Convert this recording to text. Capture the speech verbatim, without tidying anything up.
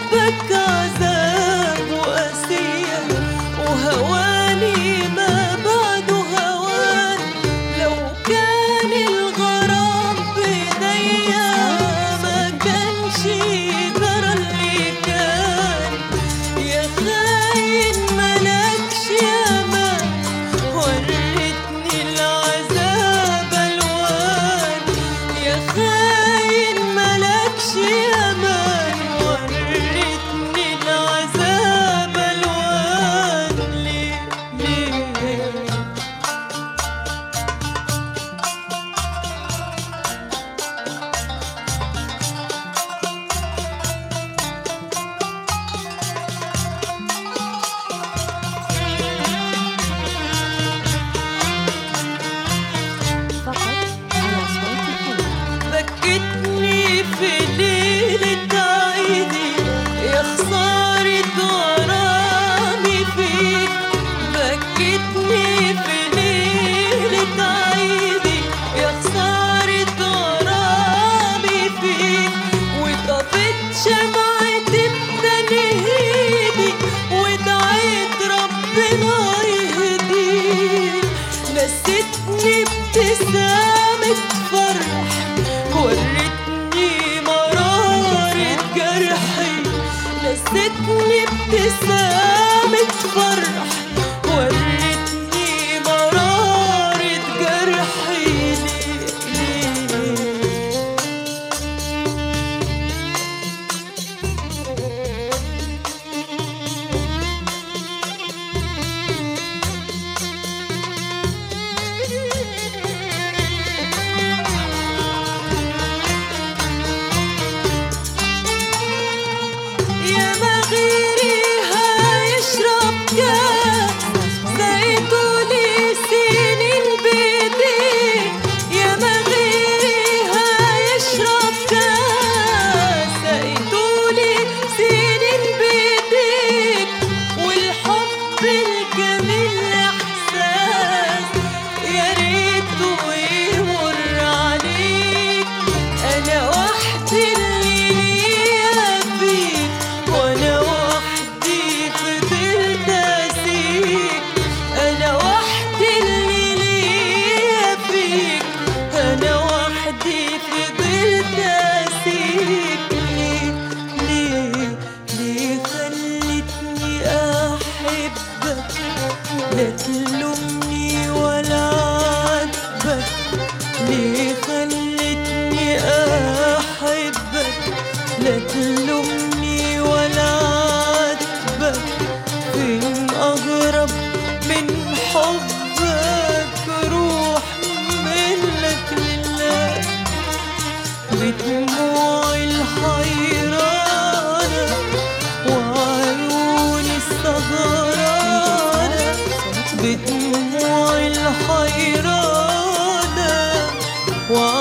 حبك عذاب وقاسية وهواني ما بعده هوان. لو كان الغرام بإيديا ما كانش جرى اللي كان. يا خاين ملكش أمان وريتني العذاب ألوان. يا خاين ملكش أمان وريتني العذاب ألوان. ليه ليه فقط على صوت الحلم. بكتني في ليلة عيدي يا خسارة غرامي فيك. بكتني في ليلة عيدي يا خسارة غرامي فيك. وطفت شمعة بتنهيدي ودعيت ربنا يهديك. نسيتني ابتسامة فرح ورتني مرارة جرحي. نسيتني ابتسامة فرح ورتني مرارة جرحي. ليه ليه يا ما غيري هيشرب كاس زيتولي سنين بيديك. يا ما غيري هيشرب كاس زيتولي سنين بيديك. والحب الجميل احساس يا ريته يمر عليك. انا وحدي اللي ليا فيك وانا وحدي فضلت اسيك. انا وحدي اللي ليا فيك انا وحدي فضلت اسيك. ليه ليه ليه خلتني احبك لا تلومني ولا عاتبك. ليه خلتني احبك لا تلومني ولا عاتبك. فين اغرب من حبك روح منك لله. بدموعي الحيرانة وعيوني السهرانة. بدموعي الحيرانة